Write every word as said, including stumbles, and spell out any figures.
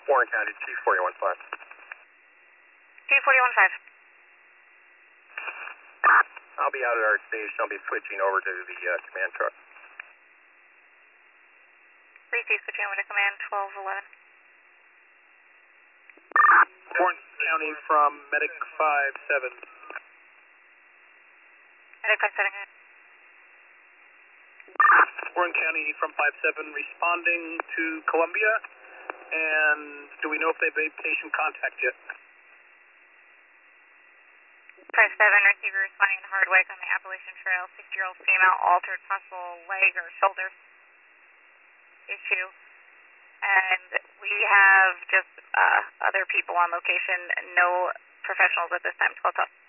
Warren County, T forty-one five. T forty-one five. I'll be out at our station. I'll be switching over to the uh, command truck. three C switching over to command twelve eleven. Warren County from Medic five seven. Medic five seven. Warren County from five seven responding to Columbia. And do we know if they've made patient contact yet? five seven, receiver responding in Hardwick on the Appalachian Trail, six-year-old female, altered possible leg or shoulder issue. And we have just uh, other people on location, no professionals at this time. twelve twelve.